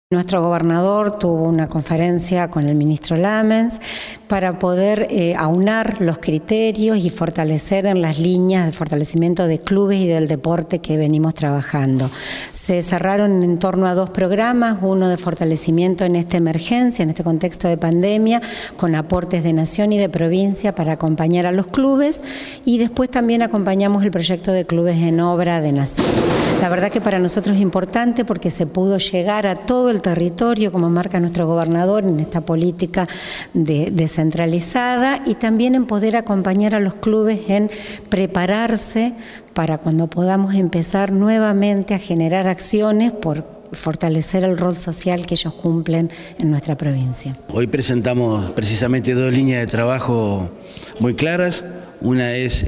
Nuestro gobernador tuvo una conferencia con el ministro Lamens para poder aunar los criterios y fortalecer en las líneas de fortalecimiento de clubes y del deporte que venimos trabajando. Se cerraron en torno a 2 programas, uno de fortalecimiento en esta emergencia, en este contexto de pandemia, con aportes de nación y de provincia para acompañar a los clubes, y después también acompañamos el proyecto de clubes en obra de nación. La verdad que para nosotros es importante porque se pudo llegar a todo el territorio, como marca nuestro gobernador, en esta política descentralizada, y también en poder acompañar a los clubes en prepararse para cuando podamos empezar nuevamente a generar acciones por fortalecer el rol social que ellos cumplen en nuestra provincia. Hoy presentamos precisamente 2 líneas de trabajo muy claras. Una es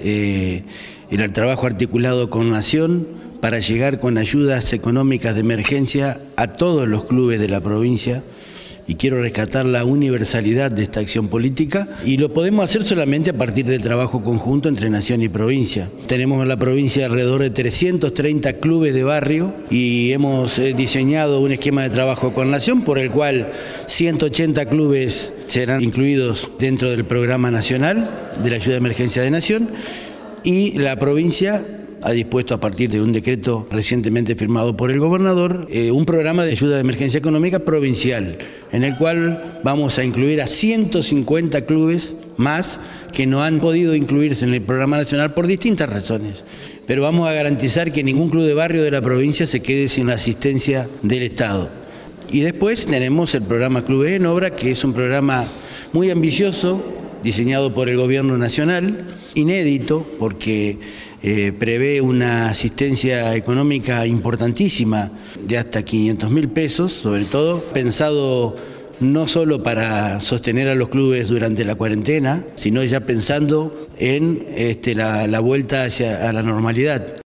el trabajo articulado con Nación para llegar con ayudas económicas de emergencia a todos los clubes de la provincia, y quiero rescatar la universalidad de esta acción política, y lo podemos hacer solamente a partir del trabajo conjunto entre Nación y provincia. Tenemos en la provincia alrededor de 330 clubes de barrio y hemos diseñado un esquema de trabajo con Nación por el cual 180 clubes serán incluidos dentro del programa nacional de la ayuda de emergencia de Nación, y la provincia ha dispuesto, a partir de un decreto recientemente firmado por el gobernador, un programa de ayuda de emergencia económica provincial, en el cual vamos a incluir a 150 clubes más que no han podido incluirse en el programa nacional por distintas razones. Pero vamos a garantizar que ningún club de barrio de la provincia se quede sin la asistencia del Estado. Y después tenemos el programa Clubes en Obra, que es un programa muy ambicioso, diseñado por el gobierno nacional, inédito porque prevé una asistencia económica importantísima de hasta 500.000 pesos, sobre todo pensado no solo para sostener a los clubes durante la cuarentena, sino ya pensando en la vuelta a la normalidad.